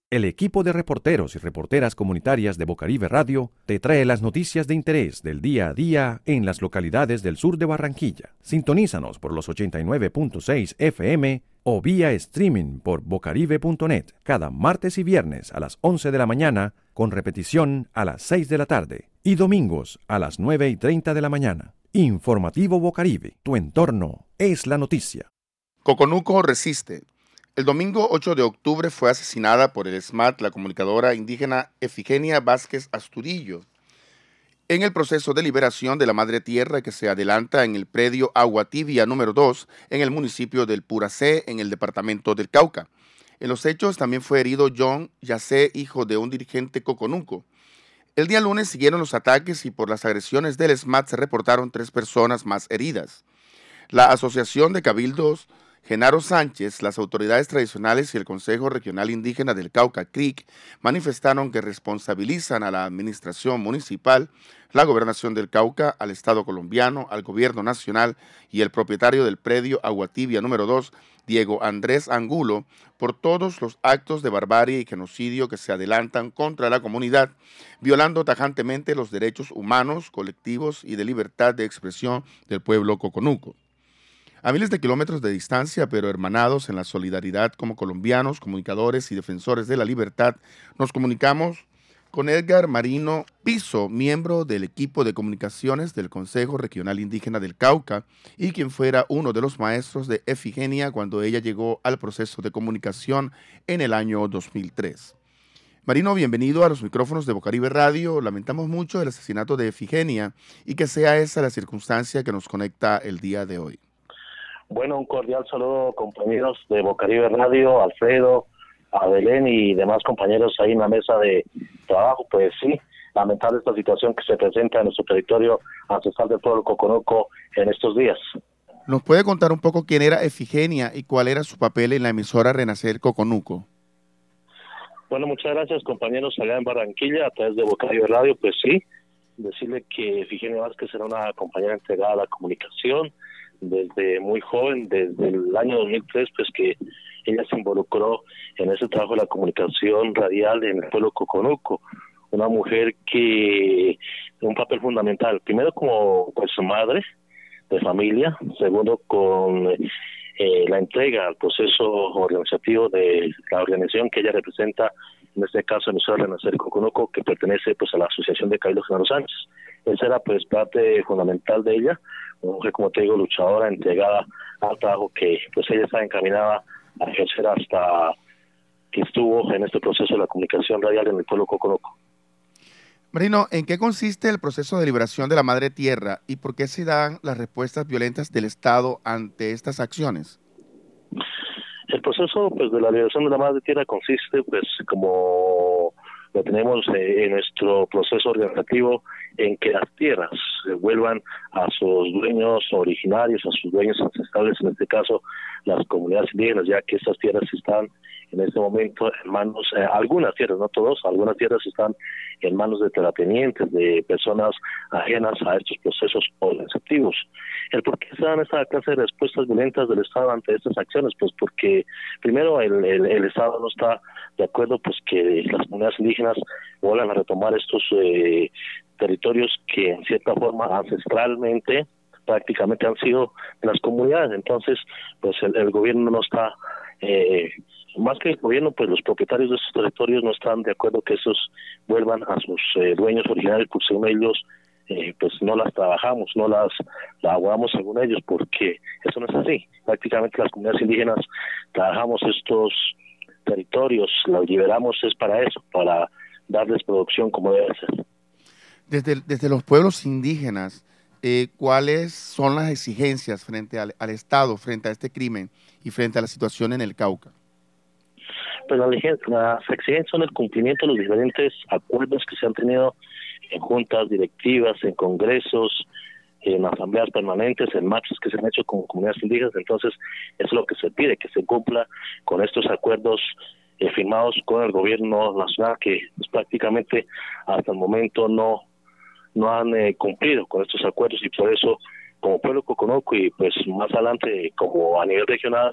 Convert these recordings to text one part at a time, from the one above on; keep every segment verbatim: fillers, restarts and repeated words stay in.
El equipo de reporteros y reporteras comunitarias de Bocaribe Radio te trae las noticias de interés del día a día en las localidades del sur de Barranquilla. Sintonízanos por los ochenta y nueve punto seis F M o vía streaming por bocaribe punto net cada martes y viernes a las once de la mañana, con repetición a las seis de la tarde, y domingos a las nueve y treinta de la mañana. Informativo Bocaribe, tu entorno es la noticia. Coconuco resiste. El domingo ocho de octubre fue asesinada por el ESMAD la comunicadora indígena Efigenia Vázquez Asturillo. En el proceso de liberación de la Madre Tierra que se adelanta en el predio Agua Tibia número dos en el municipio del Puracé, en el departamento del Cauca. En los hechos también fue herido John Yacé, hijo de un dirigente coconuco. El día lunes siguieron los ataques y por las agresiones del ESMAD se reportaron tres personas más heridas. La Asociación de Cabildos Genaro Sánchez, las autoridades tradicionales y el Consejo Regional Indígena del Cauca, C R I C, manifestaron que responsabilizan a la administración municipal, la Gobernación del Cauca, al Estado colombiano, al Gobierno nacional y el propietario del predio Aguatibia número dos, Diego Andrés Angulo, por todos los actos de barbarie y genocidio que se adelantan contra la comunidad, violando tajantemente los derechos humanos, colectivos y de libertad de expresión del pueblo coconuco. A miles de kilómetros de distancia, pero hermanados en la solidaridad como colombianos, comunicadores y defensores de la libertad, nos comunicamos con Edgar Marino Piso, miembro del equipo de comunicaciones del Consejo Regional Indígena del Cauca y quien fuera uno de los maestros de Efigenia cuando ella llegó al proceso de comunicación en el año dos mil tres. Marino, bienvenido a los micrófonos de Bocaribe Radio. Lamentamos mucho el asesinato de Efigenia y que sea esa la circunstancia que nos conecta el día de hoy. Bueno, un cordial saludo, compañeros de Bocaribe Radio, Alfredo, a Belén y demás compañeros ahí en la mesa de trabajo. Pues sí, lamentable esta situación que se presenta en nuestro territorio ancestral del pueblo coconuco en estos días. ¿Nos puede contar un poco quién era Efigenia y cuál era su papel en la emisora Renacer Coconuco? Bueno, muchas gracias, compañeros allá en Barranquilla, a través de Bocaribe Radio. Pues sí, decirle que Efigenia Vázquez era una compañera entregada a la comunicación desde muy joven, desde el año dos mil tres, pues que ella se involucró en ese trabajo de la comunicación radial en el pueblo coconuco. Una mujer que un papel fundamental, primero como pues su madre de familia, segundo con eh, la entrega al proceso organizativo de la organización que ella representa, en este caso en el Renacer Coconuco, que pertenece pues a la Asociación de Cabildos Genaro Sánchez. Esa era pues parte fundamental de ella, una mujer, como te digo, luchadora, entregada al trabajo que pues ella estaba encaminada a ejercer hasta que estuvo en este proceso de la comunicación radial en el pueblo coconuco. Marino, ¿en qué consiste el proceso de liberación de la Madre Tierra y por qué se dan las respuestas violentas del Estado ante estas acciones? El proceso pues de la liberación de la Madre Tierra consiste pues como lo tenemos eh, en nuestro proceso organizativo, en que las tierras eh, vuelvan a sus dueños originarios, a sus dueños ancestrales, en este caso las comunidades indígenas, ya que estas tierras están en este momento en manos, eh, algunas tierras, no todos, algunas tierras están en manos de terratenientes, de personas ajenas a estos procesos organizativos. ¿El por qué se dan esta clase de respuestas violentas del Estado ante estas acciones? Pues porque primero el, el, el Estado no está de acuerdo pues que las comunidades indígenas vuelvan a retomar estos eh, territorios que en cierta forma ancestralmente prácticamente han sido de las comunidades. Entonces pues el, el gobierno no está eh, más que el gobierno, pues los propietarios de estos territorios no están de acuerdo que esos vuelvan a sus eh, dueños originarios, porque según ellos eh, pues no las trabajamos, no las laboramos según ellos, porque eso no es así. Prácticamente las comunidades indígenas trabajamos estos territorios, los liberamos es para eso, para darles producción como debe ser. Desde, desde los pueblos indígenas, eh, ¿cuáles son las exigencias frente al, al Estado, frente a este crimen y frente a la situación en el Cauca? Pues las, las exigencias son el cumplimiento de los diferentes acuerdos que se han tenido en juntas directivas, en congresos, en asambleas permanentes, en marchas que se han hecho con comunidades indígenas. Entonces, eso es lo que se pide, que se cumpla con estos acuerdos eh, firmados con el gobierno nacional, que pues, prácticamente hasta el momento no, no han eh, cumplido con estos acuerdos, y por eso, como pueblo coconuco y pues más adelante como a nivel regional,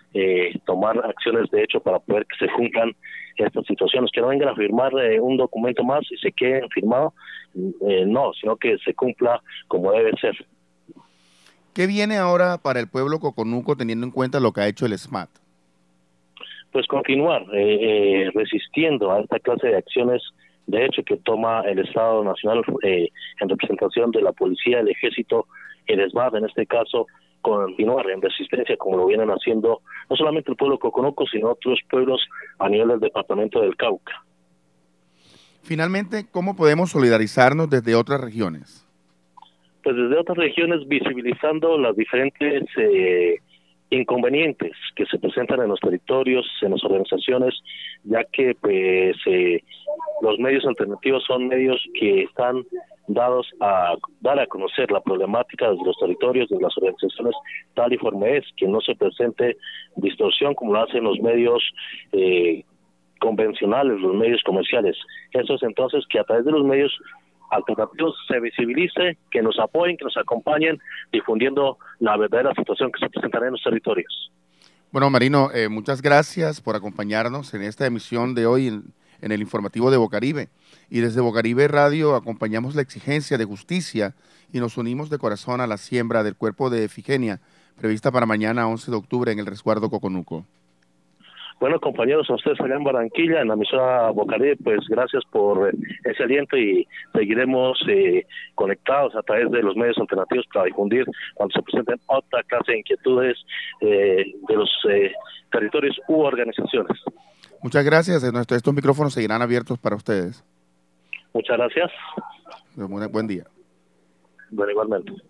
eh, tomar acciones de hecho para poder que se cumplan estas situaciones, que no vengan a firmar eh, un documento más y se queden firmados, eh, no, sino que se cumpla como debe ser. ¿Qué viene ahora para el pueblo coconuco teniendo en cuenta lo que ha hecho el S M A T? Pues continuar eh, eh, resistiendo a esta clase de acciones de hecho que toma el Estado Nacional eh, en representación de la policía, el ejército, el S M A T en este caso, continuar en resistencia como lo vienen haciendo no solamente el pueblo coconuco, sino otros pueblos a nivel del departamento del Cauca. Finalmente, ¿cómo podemos solidarizarnos desde otras regiones? Pues desde otras regiones visibilizando las diferentes eh, inconvenientes que se presentan en los territorios, en las organizaciones, ya que pues eh, los medios alternativos son medios que están dados a dar a conocer la problemática de los territorios, de las organizaciones, tal y forma es, que no se presente distorsión como lo hacen los medios eh, convencionales, los medios comerciales. Eso es entonces que a través de los medios alternativos se visibilice, que nos apoyen, que nos acompañen, difundiendo la verdadera situación que se presentará en los territorios. Bueno, Marino, eh, muchas gracias por acompañarnos en esta emisión de hoy en, en el informativo de Bocaribe. Y desde Bocaribe Radio acompañamos la exigencia de justicia y nos unimos de corazón a la siembra del cuerpo de Efigenia, prevista para mañana once de octubre en el resguardo Coconuco. Bueno, compañeros, a ustedes allá en Barranquilla, en la emisora Bocaribe, pues gracias por ese aliento y seguiremos eh, conectados a través de los medios alternativos para difundir cuando se presenten otra clase de inquietudes eh, de los eh, territorios u organizaciones. Muchas gracias. Estos micrófonos seguirán abiertos para ustedes. Muchas gracias. Buen día. Bueno, igualmente.